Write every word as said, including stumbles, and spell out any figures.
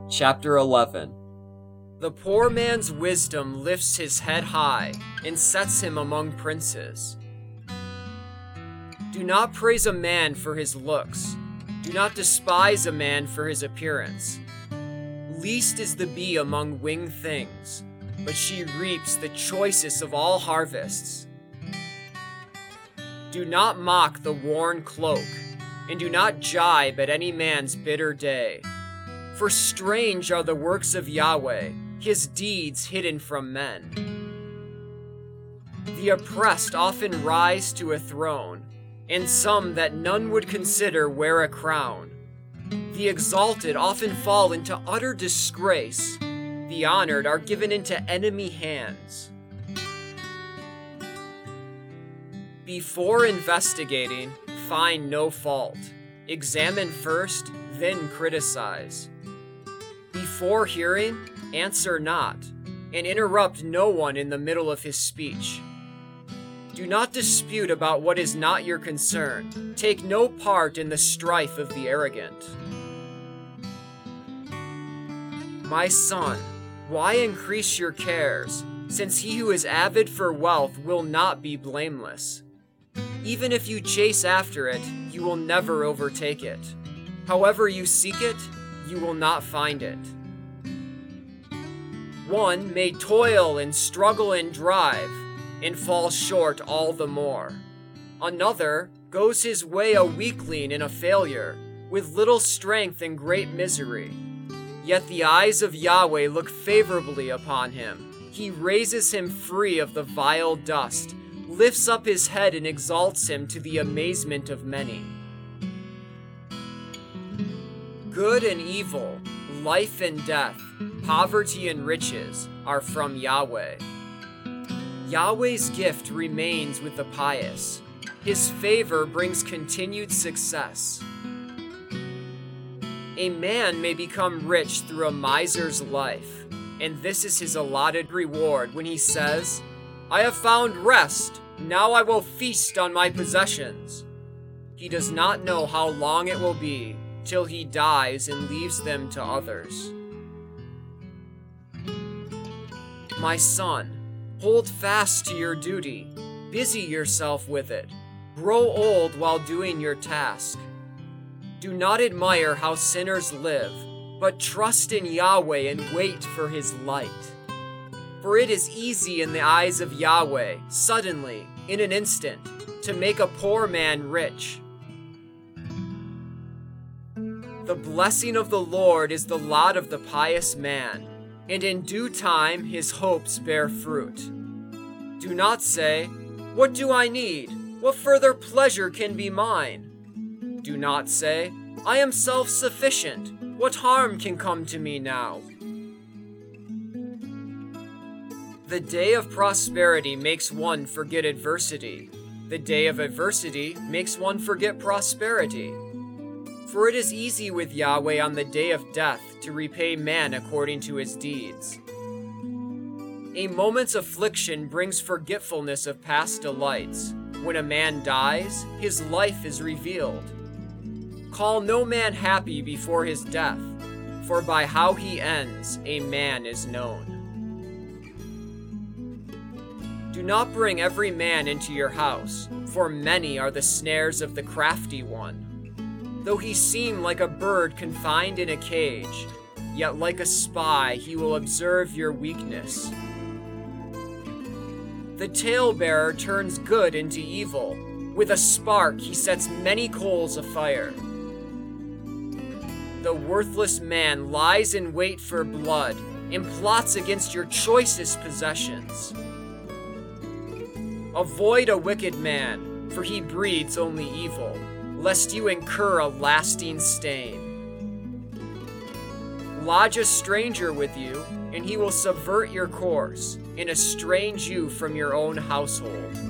Chapter eleven. The poor man's wisdom lifts his head high and sets him among princes. Do not praise a man for his looks. Do not despise a man for his appearance. Least is the bee among winged things, but she reaps the choicest of all harvests. Do not mock the worn cloak, and do not jibe at any man's bitter day. For strange are the works of Yahweh, his deeds hidden from men. The oppressed often rise to a throne, and some that none would consider wear a crown. The exalted often fall into utter disgrace. The honored are given into enemy hands. Before investigating, find no fault. Examine first, then criticize. Before hearing, answer not, and interrupt no one in the middle of his speech. Do not dispute about what is not your concern. Take no part in the strife of the arrogant. My son, why increase your cares, since he who is avid for wealth will not be blameless? Even if you chase after it, you will never overtake it. However you seek it, you will not find it. One may toil and struggle and drive, and fall short all the more. Another goes his way a weakling and a failure, with little strength and great misery. Yet the eyes of Yahweh look favorably upon him. He raises him free of the vile dust, lifts up his head and exalts him to the amazement of many. Good and evil, life and death, poverty and riches are from Yahweh. Yahweh's gift remains with the pious. His favor brings continued success. A man may become rich through a miser's life, and this is his allotted reward when he says, "I have found rest, now I will feast on my possessions." He does not know how long it will be till he dies and leaves them to others. My son, hold fast to your duty, busy yourself with it, grow old while doing your task. Do not admire how sinners live, but trust in Yahweh and wait for his light. For it is easy in the eyes of Yahweh, suddenly, in an instant, to make a poor man rich. The blessing of the Lord is the lot of the pious man, and in due time his hopes bear fruit. Do not say, "What do I need? What further pleasure can be mine?" Do not say, "I am self-sufficient. What harm can come to me now?" The day of prosperity makes one forget adversity. The day of adversity makes one forget prosperity. For it is easy with Yahweh on the day of death to repay man according to his deeds. A moment's affliction brings forgetfulness of past delights. When a man dies, his life is revealed. Call no man happy before his death, for by how he ends a man is known. Do not bring every man into your house, for many are the snares of the crafty one. Though he seem like a bird confined in a cage, yet like a spy he will observe your weakness. The talebearer turns good into evil. With a spark he sets many coals afire. The worthless man lies in wait for blood and plots against your choicest possessions. Avoid a wicked man, for he breeds only evil, lest you incur a lasting stain. Lodge a stranger with you, and he will subvert your course, and estrange you from your own household.